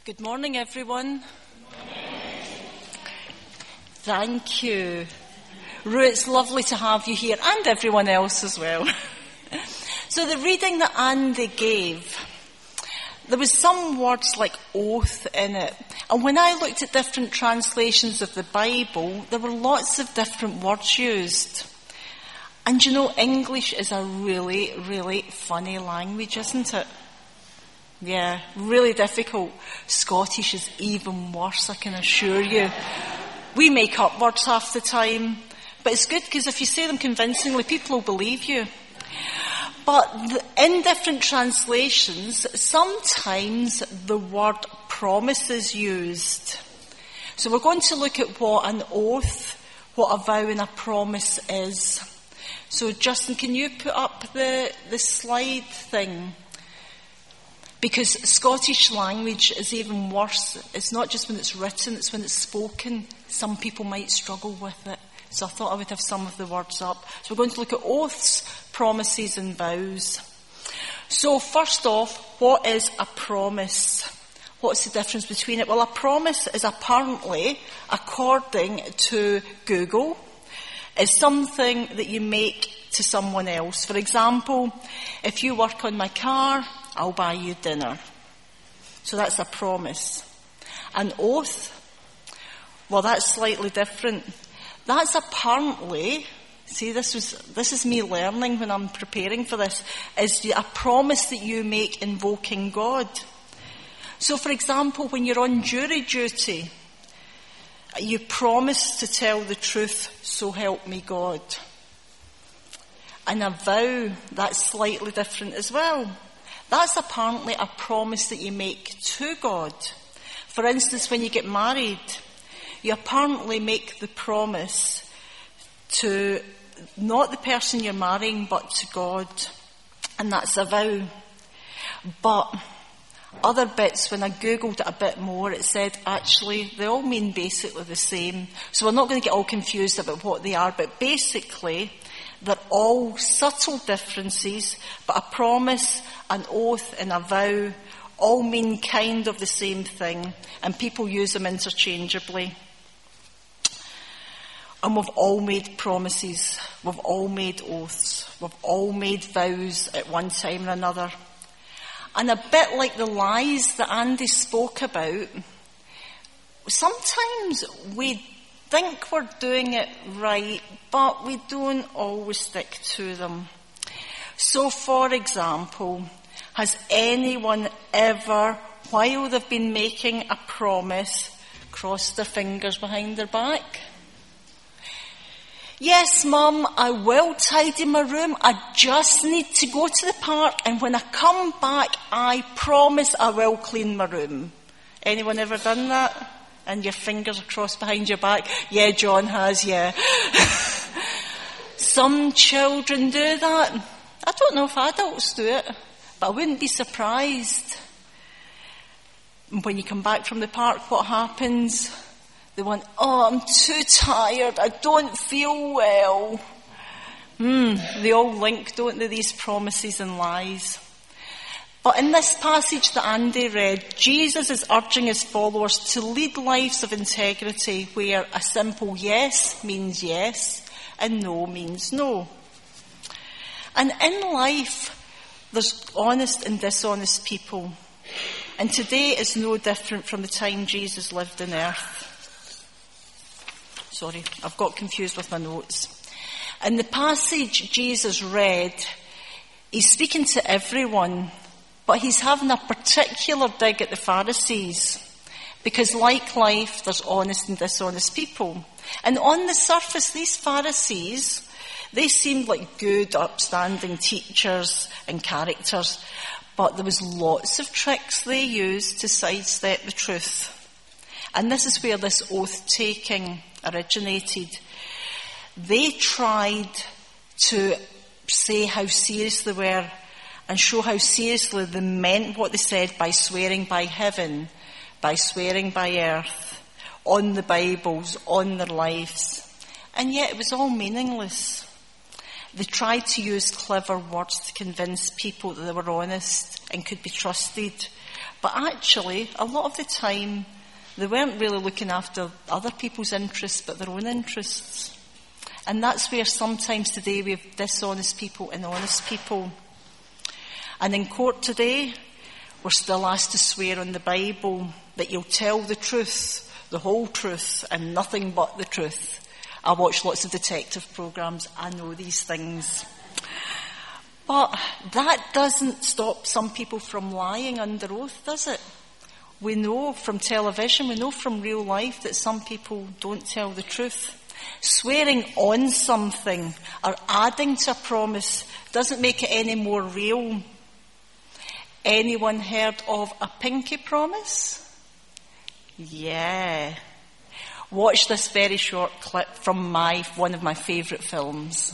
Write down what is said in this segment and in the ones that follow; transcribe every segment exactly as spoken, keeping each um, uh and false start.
Good morning, everyone. Thank you. Rue, it's lovely to have you here, and everyone else as well. So the reading that Andy gave, there was some words like oath in it. And when I looked at different translations of the Bible, there were lots of different words used. And you know, English is a really, really funny language, isn't it? Yeah, really difficult. Scottish is even worse, I can assure you. We make up words half the time. But it's good because if you say them convincingly, people will believe you. But in different translations, sometimes the word promise is used. So we're going to look at what an oath, what a vow and a promise is. So Justin, can you put up the, the slide thing? Because Scottish language is even worse. It's not just when it's written, it's when it's spoken. Some people might struggle with it. So I thought I would have some of the words up. So we're going to look at oaths, promises and vows. So first off, what is a promise? What's the difference between it? Well, a promise is apparently, according to Google, is something that you make to someone else. For example, if you work on my car, I'll buy you dinner. So that's a promise. An oath, well, that's slightly different. That's apparently, see, this was this is me learning when I'm preparing for this, is a promise that you make invoking God. So, for example, when you're on jury duty, you promise to tell the truth, so help me God. And a vow, that's slightly different as well. That's apparently a promise that you make to God. For instance, when you get married, you apparently make the promise to not the person you're marrying, but to God. And that's a vow. But other bits, when I Googled it a bit more, it said actually they all mean basically the same. So we're not going to get all confused about what they are, but basically they're all subtle differences, but a promise, an oath and a vow all mean kind of the same thing, and people use them interchangeably. And we've all made promises, we've all made oaths, we've all made vows at one time or another. And a bit like the lies that Andy spoke about, sometimes we think we're doing it right, but we don't always stick to them. So, for example, has anyone ever, while they've been making a promise, crossed their fingers behind their back? Yes, Mum, I will tidy my room. I just need to go to the park, and when I come back, I promise I will clean my room. Anyone ever done that? And your fingers are crossed behind your back? Yeah, John has, yeah. Some children do that. I don't know if adults do it, but I wouldn't be surprised. When you come back from the park, what happens? They want, oh, I'm too tired, I don't feel well. Hmm, they all link, don't they, these promises and lies. But in this passage that Andy read, Jesus is urging his followers to lead lives of integrity where a simple yes means yes and no means no. And in life, there's honest and dishonest people. And today is no different from the time Jesus lived on earth. Sorry, I've got confused with my notes. In the passage Jesus read, he's speaking to everyone, but he's having a particular dig at the Pharisees. Because like life, there's honest and dishonest people. And on the surface, these Pharisees, they seemed like good, upstanding teachers and characters, but there was lots of tricks they used to sidestep the truth. And this is where this oath-taking originated. They tried to say how serious they were and show how seriously they meant what they said by swearing by heaven, by swearing by earth, on the Bibles, on their lives. And yet it was all meaningless. They tried to use clever words to convince people that they were honest and could be trusted. But actually, a lot of the time, they weren't really looking after other people's interests, but their own interests. And that's where sometimes today we have dishonest people and honest people. And in court today, we're still asked to swear on the Bible that you'll tell the truth, the whole truth, and nothing but the truth. I watch lots of detective programs. I know these things. But that doesn't stop some people from lying under oath, does it? We know from television, we know from real life that some people don't tell the truth. Swearing on something or adding to a promise doesn't make it any more real. Anyone heard of a pinky promise? Yeah. Watch this very short clip from my one of my favourite films.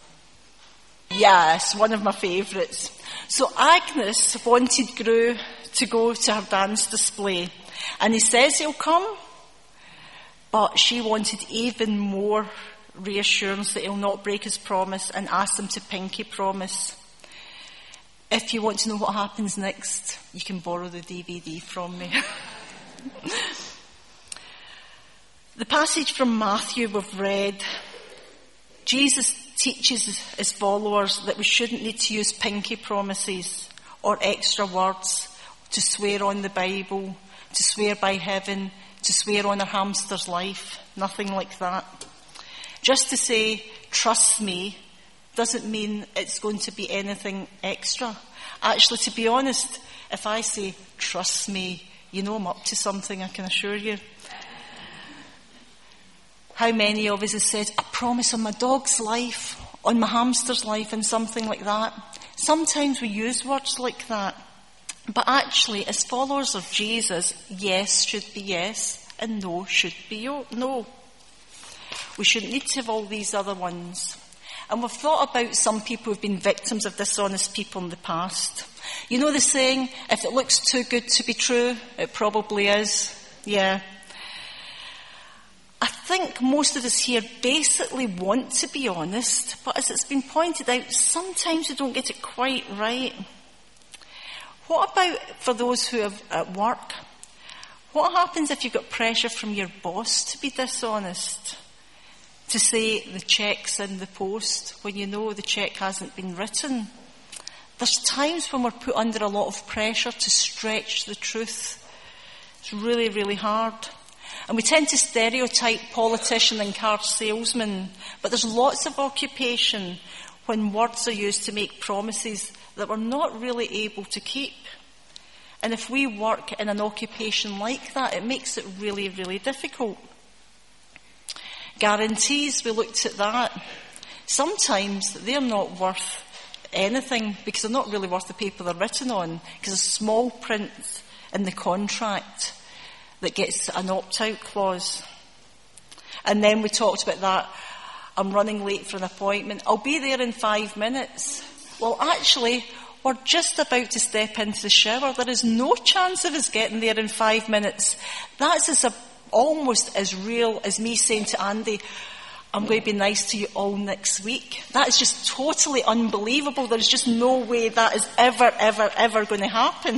Yes, one of my favourites. So Agnes wanted Gru to go to her dance display, and he says he'll come, but she wanted even more reassurance that he'll not break his promise and asked him to pinky promise. If you want to know what happens next, you can borrow the D V D from me. The passage from Matthew we've read, Jesus teaches his followers that we shouldn't need to use pinky promises or extra words to swear on the Bible, to swear by heaven, to swear on our hamster's life. Nothing like that. Just to say, trust me, doesn't mean it's going to be anything extra. Actually, to be honest, if I say, trust me, you know I'm up to something, I can assure you. How many of us have said, I promise on my dog's life, on my hamster's life, and something like that? Sometimes we use words like that. But actually, as followers of Jesus, yes should be yes, and no should be no. We shouldn't need to have all these other ones. And we've thought about some people who've been victims of dishonest people in the past. You know the saying, if it looks too good to be true, it probably is. Yeah. I think most of us here basically want to be honest, but as it's been pointed out, sometimes we don't get it quite right. What about for those who are at work? What happens if you've got pressure from your boss to be dishonest? To say the cheque's in the post when you know the cheque hasn't been written? There's times when we're put under a lot of pressure to stretch the truth. It's really, really hard. And we tend to stereotype politician and car salesman, but there's lots of occupation when words are used to make promises that we're not really able to keep. And if we work in an occupation like that, it makes it really, really difficult. Guarantees, we looked at that. Sometimes they're not worth anything because they're not really worth the paper they're written on, because there's small print in the contract that gets an opt-out clause. And then we talked about that, I'm running late for an appointment, I'll be there in five minutes. Well, actually, we're just about to step into the shower. There is no chance of us getting there in five minutes. That's as a, almost as real as me saying to Andy, I'm going to be nice to you all next week. That is just totally unbelievable. There's just no way that is ever, ever, ever going to happen.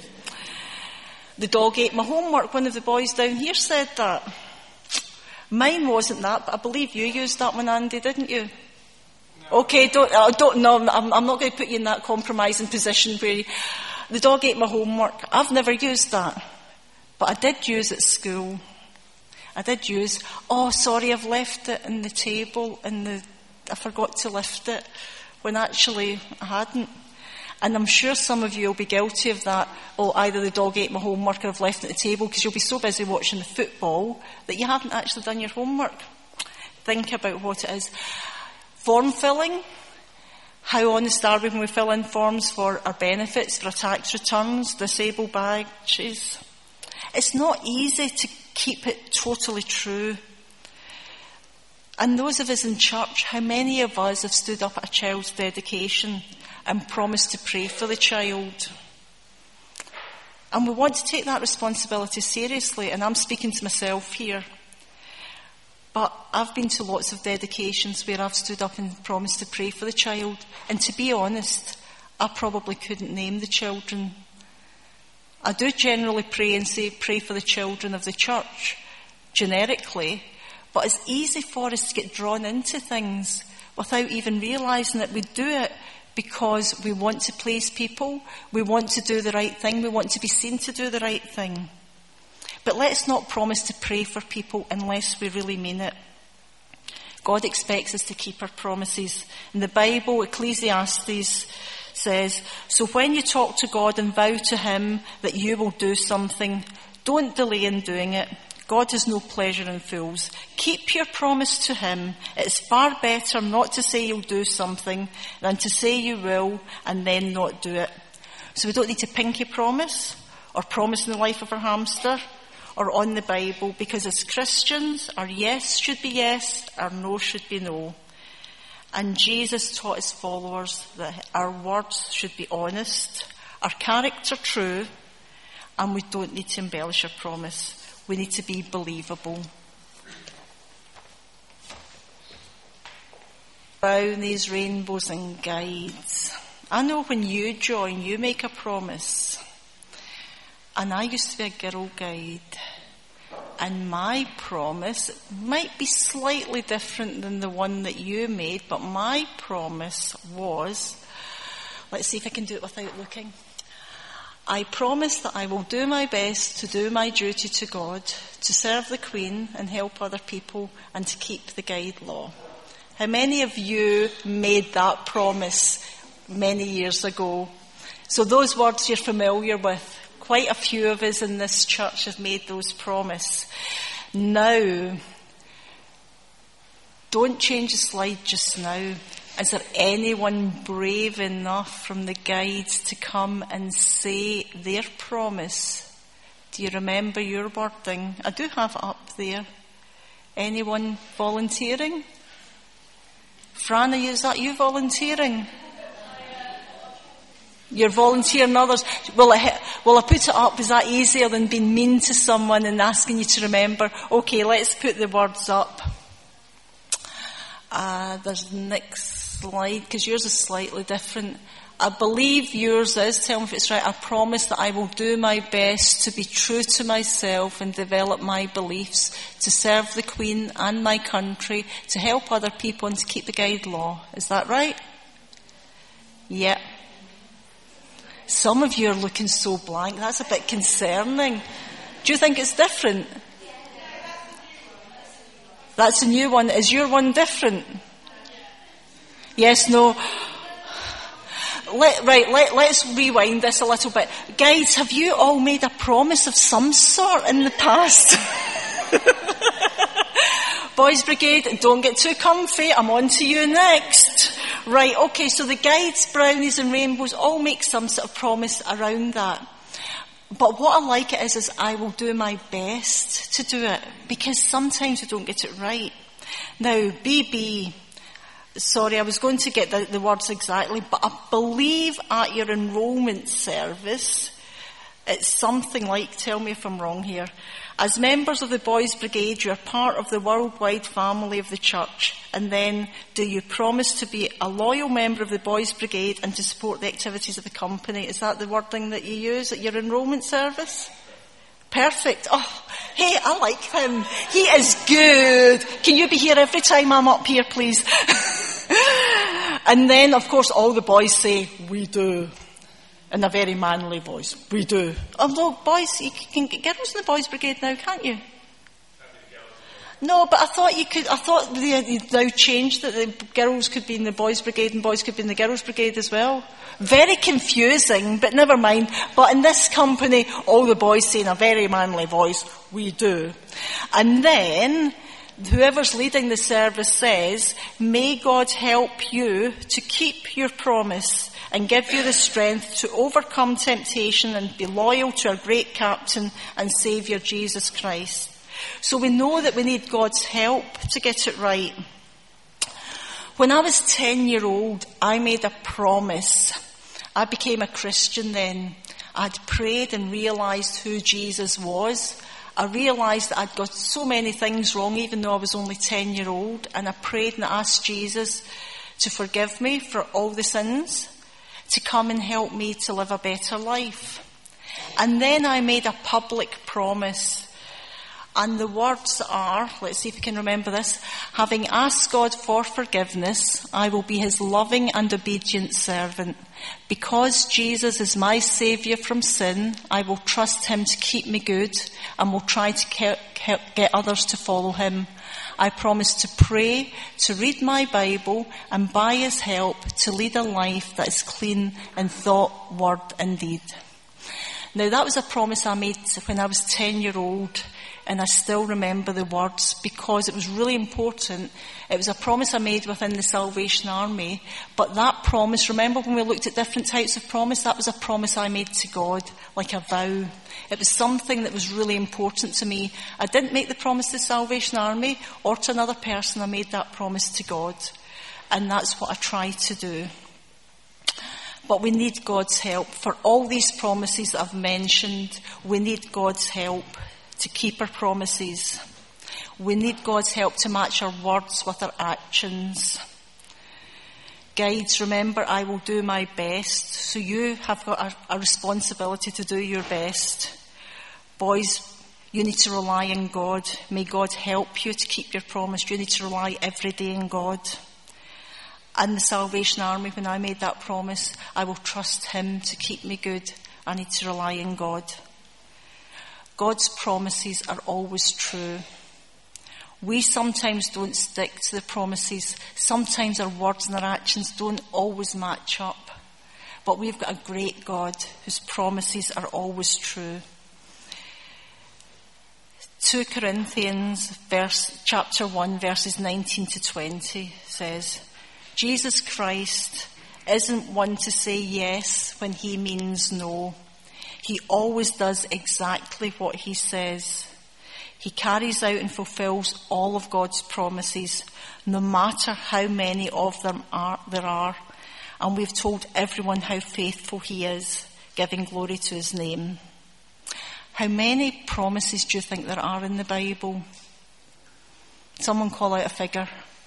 The dog ate my homework. One of the boys down here said that. Mine wasn't that, but I believe you used that one, Andy, didn't you? No. Okay, don't, I don't know. I'm, I'm not going to put you in that compromising position where you, the dog ate my homework. I've never used that, but I did use it at school. I did use, oh, sorry, I've left it in the table and the, I forgot to lift it, when actually I hadn't. And I'm sure some of you will be guilty of that. Oh, either the dog ate my homework or I've left it at the table, because you'll be so busy watching the football that you haven't actually done your homework. Think about what it is. Form filling. How honest are we when we fill in forms for our benefits, for our tax returns, disabled badges? It's not easy to keep it totally true. And those of us in church, how many of us have stood up at a child's dedication and promised to pray for the child? And we want to take that responsibility seriously, and I'm speaking to myself here. But I've been to lots of dedications where I've stood up and promised to pray for the child, and to be honest, I probably couldn't name the children. I do generally pray and say, pray for the children of the church, generically, but it's easy for us to get drawn into things without even realising that we do it because we want to please people, we want to do the right thing, we want to be seen to do the right thing. But let's not promise to pray for people unless we really mean it. God expects us to keep our promises. In the Bible, Ecclesiastes says, so when you talk to God and vow to him that you will do something, don't delay in doing it. God has no pleasure in fools. Keep your promise to him. It's far better not to say you'll do something than to say you will and then not do it. So we don't need to pinky promise or promise in the life of our hamster or on the Bible, because as Christians, our yes should be yes, our no should be no. And Jesus taught his followers that our words should be honest, our character true, and we don't need to embellish our promise. We need to be believable. Brownies, rainbows and guides. I know when you join, you make a promise. And I used to be a girl guide. And my promise might be slightly different than the one that you made, but my promise was, let's see if I can do it without looking. I promise that I will do my best to do my duty to God, to serve the Queen and help other people, and to keep the guide law. How many of you made that promise many years ago? So those words you're familiar with. Quite a few of us in this church have made those promises. Now, don't change the slide just now. Is there anyone brave enough from the guides to come and say their promise? Do you remember your wording? I do have it up there. Anyone volunteering? Fran, is that you volunteering? You're volunteering others. Will I, will I put it up? Is that easier than being mean to someone and asking you to remember? Okay, let's put the words up. Uh, there's the next slide, because yours is slightly different. I believe yours is, tell me if it's right, I promise that I will do my best to be true to myself and develop my beliefs, to serve the Queen and my country, to help other people and to keep the guide law. Is that right? Yeah. Some of you are looking so blank. That's a bit concerning. Do you think it's different? That's a new one. Is your one different? Yes, no. Let, right, let, let's rewind this a little bit. Guys, have you all made a promise of some sort in the past? Boys Brigade, don't get too comfy. I'm on to you next. Right, okay, so the guides, brownies and rainbows all make some sort of promise around that. But what I like it is, is I will do my best to do it, because sometimes we don't get it right. Now, B B, sorry, I was going to get the, the words exactly, but I believe at your enrolment service, it's something like, tell me if I'm wrong here, as members of the Boys Brigade, you are part of the worldwide family of the church. And then, do you promise to be a loyal member of the Boys Brigade and to support the activities of the company? Is that the wording that you use at your enrolment service? Perfect. Oh, hey, I like him. He is good. Can you be here every time I'm up here, please? And then, of course, all the boys say, we do. In a very manly voice. We do. Although, boys, you can get girls in the Boys Brigade now, can't you? No, but I thought you could, I thought they now changed that the girls could be in the Boys Brigade and boys could be in the Girls Brigade as well. Very confusing, but never mind. But in this company, all the boys say in a very manly voice, we do. And then, whoever's leading the service says, may God help you to keep your promise and give you the strength to overcome temptation and be loyal to our great captain and saviour, Jesus Christ. So we know that we need God's help to get it right. When I was ten year old, I made a promise. I became a Christian then. I'd prayed and realised who Jesus was. I realised that I'd got so many things wrong, even though I was only ten year old. And I prayed and I asked Jesus to forgive me for all the sins, to come and help me to live a better life. And then I made a public promise. And the words are, let's see if we can remember this, having asked God for forgiveness, I will be his loving and obedient servant. Because Jesus is my saviour from sin, I will trust him to keep me good and will try to ke- get others to follow him. I promise to pray, to read my Bible, and by his help to lead a life that is clean in thought, word and deed. Now that was a promise I made when I was ten year old. And I still remember the words because it was really important. It was a promise I made within the Salvation Army. But that promise, remember when we looked at different types of promise, that was a promise I made to God, like a vow. It was something that was really important to me. I didn't make the promise to the Salvation Army or to another person. I made that promise to God. And that's what I try to do. But we need God's help. For all these promises that I've mentioned, we need God's help to keep our promises. We need God's help to match our words with our actions. Guides, remember, I will do my best. So you have got a, a responsibility to do your best. Boys, you need to rely on God. May God help you to keep your promise. You need to rely every day on God. And the Salvation Army, when I made that promise, I will trust him to keep me good. I need to rely on God. God's promises are always true. We sometimes don't stick to the promises. Sometimes our words and our actions don't always match up. But we've got a great God whose promises are always true. Second Corinthians verse, chapter one, verses nineteen to twenty says, Jesus Christ isn't one to say yes when he means no. He always does exactly what he says. He carries out and fulfills all of God's promises, no matter how many of them are, there are. And we've told everyone how faithful he is, giving glory to his name. How many promises do you think there are in the Bible? Someone call out a figure.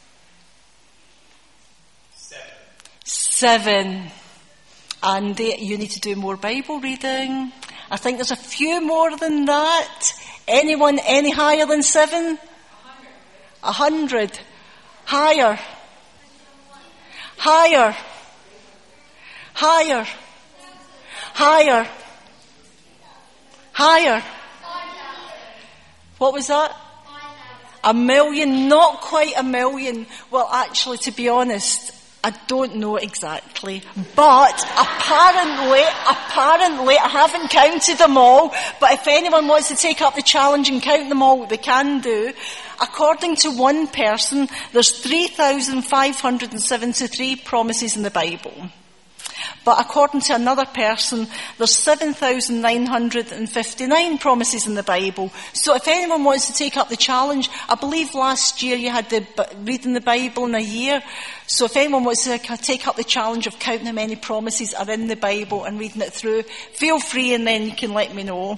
Seven. Seven. And they, you need to do more Bible reading. I think there's a few more than that. Anyone any higher than seven? A hundred. Higher. Higher. Higher. Higher. Higher. What was that? A million. Not quite a million. Well, actually, to be honest, I don't know exactly, but apparently, apparently, I haven't counted them all, but if anyone wants to take up the challenge and count them all, they can do. According to one person, there's three thousand five hundred seventy-three promises in the Bible. But according to another person, there's seven thousand nine hundred fifty-nine promises in the Bible. So if anyone wants to take up the challenge, I believe last year you had the reading the Bible in a year. So if anyone wants to take up the challenge of counting how many promises are in the Bible and reading it through, feel free and then you can let me know.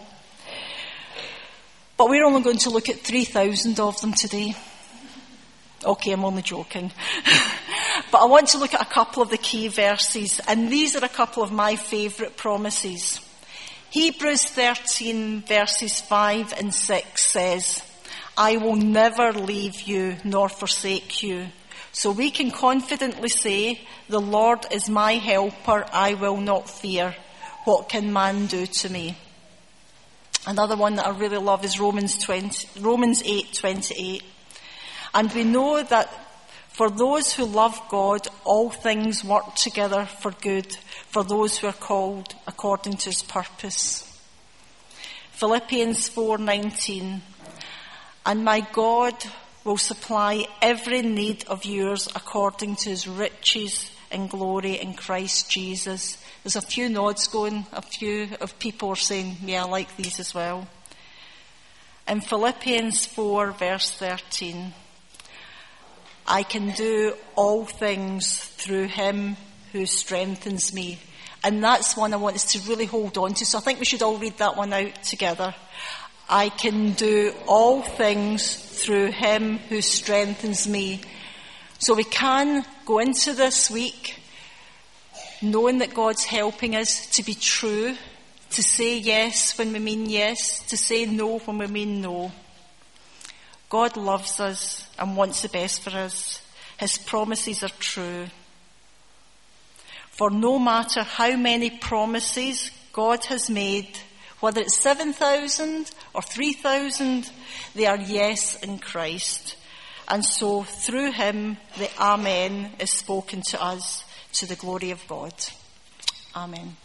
But we're only going to look at three thousand of them today. Okay, I'm only joking. But I want to look at a couple of the key verses, and these are a couple of my favourite promises. Hebrews thirteen verses five and six says, I will never leave you nor forsake you. So we can confidently say, the Lord is my helper, I will not fear. What can man do to me? Another one that I really love is Romans twenty, Romans eight twenty-eight. And we know that for those who love God, all things work together for good, for those who are called according to his purpose. Philippians four nineteen. And my God will supply every need of yours according to his riches and glory in Christ Jesus. There's a few nods going, a few of people are saying, yeah, I like these as well. In Philippians four verse thirteen. I can do all things through him who strengthens me. And that's one I want us to really hold on to. So I think we should all read that one out together. I can do all things through him who strengthens me. So we can go into this week knowing that God's helping us to be true, to say yes when we mean yes, to say no when we mean no. God loves us and wants the best for us. His promises are true. For no matter how many promises God has made, whether it's seven thousand or three thousand, they are yes in Christ. And so through him, the Amen is spoken to us to the glory of God. Amen.